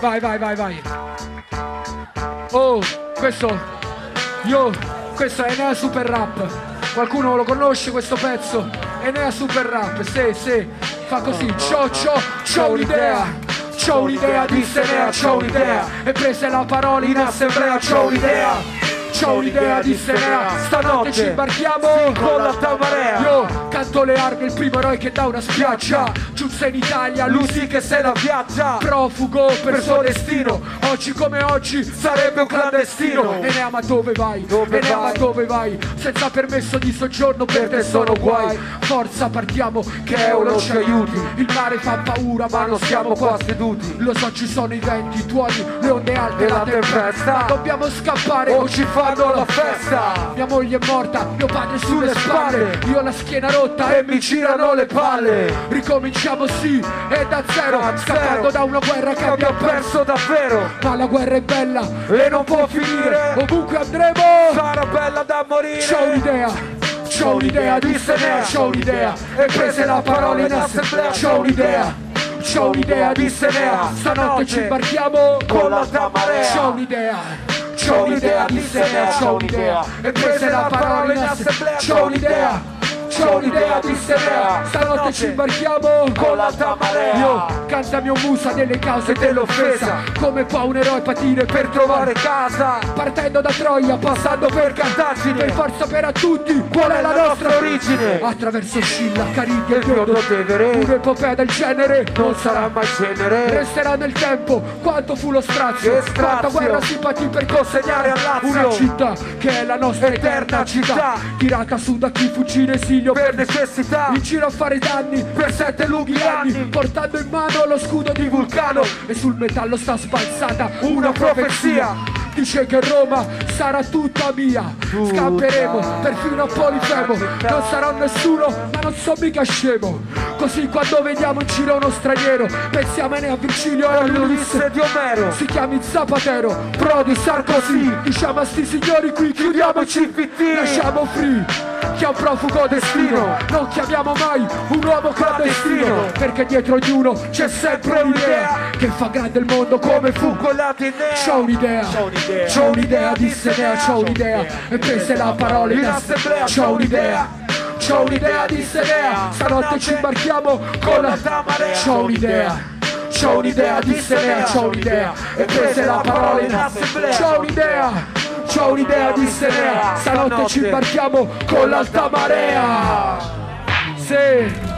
Vai, vai, vai, vai. Oh, questo è Enea Super Rap. Qualcuno lo conosce questo pezzo? Enea Super Rap, sì, fa così. C'ho un'idea. C'ho un'idea, disse Enea, c'ho un'idea. E prese la parola in assemblea, c'ho un'idea. C'ho un'idea, disse Enea, stanotte ci imbarchiamo con l'alta marea. Io canto le armi, il primo eroe che da una spiaggia giunse in Italia, lui sì che se la viaggia. Profugo per suo destino, oggi come oggi sarebbe un clandestino. Enea, ma dove vai? Enea, ma dove vai? Senza permesso di soggiorno per te sono guai. Forza, partiamo che Eolo ci aiuti. Il mare fa paura ma non siamo qua seduti. Lo so, ci sono i venti, i tuoni, le onde alte, la tempesta. Ma dobbiamo scappare o ci fanno la festa. Mia moglie è morta, mio padre sulle spalle. Io ho la schiena rotta e mi girano le palle. Ricominciamo sì, e da zero. Scappando da una guerra che abbiamo perso davvero. Ma la guerra è bella e non può finire. Ovunque andremo sarà bella da morire. C'ho un'idea, disse Enea, c'ho un'idea. E prese la parola in assemblea, c'ho un'idea. C'ho un'idea, disse Enea, stanotte ci imbarchiamo con l'alta marea. C'ho un'idea, disse Enea, c'ho un'idea. E prese la parola in assemblea, c'ho un'idea. C'ho un'idea, disse Enea, stanotte ci imbarchiamo con l'alta marea. Io canta mio musa delle cause dell'offesa. Come può un eroe patire per trovare casa? Partendo da Troia, passando per Cartagine. Per far sapere a tutti qual è la nostra origine. Attraverso Scilla, Caridia e Chiodo Tevere. Un'epopea del genere non sarà mai genere. Resterà nel tempo quanto fu lo strazio. Quanta guerra si patì per consegnare al Lazio una città che è la nostra eterna città. Tirata su da chi fuggì in esilio per necessità, in giro a fare danni per 7 lunghi anni, portando in mano lo scudo di Vulcano. E sul metallo sta sbalzata una profezia. Dice che Roma sarà tutta mia. Scapperemo perfino a Polifemo. Non sarò nessuno ma non so mica scemo. Così quando vediamo in giro uno straniero pensiamo a Enea, Virgilio e all'Ulisse di Omero. Si chiami Zapatero, Prodi, Sarkozy. Diciamo a sti signori qui chiudiamo il CPT. Lasciamo free chi è un profugo destino. Non chiamiamo mai un uomo clandestino, perché dietro ognuno c'è sempre un'idea che fa grande il mondo come fu quella di Enea. C'ho un'idea, disse Enea, c'ho un'idea. E prese la parola in assemblea, c'ho un'idea. C'ho un'idea, disse Enea, stanotte ci imbarchiamo con l'alta marea. C'ho un'idea, disse Enea, c'ho un'idea. E prese la parola in assemblea, c'ho un'idea, disse Enea, stanotte ci imbarchiamo con l'alta marea. Sì.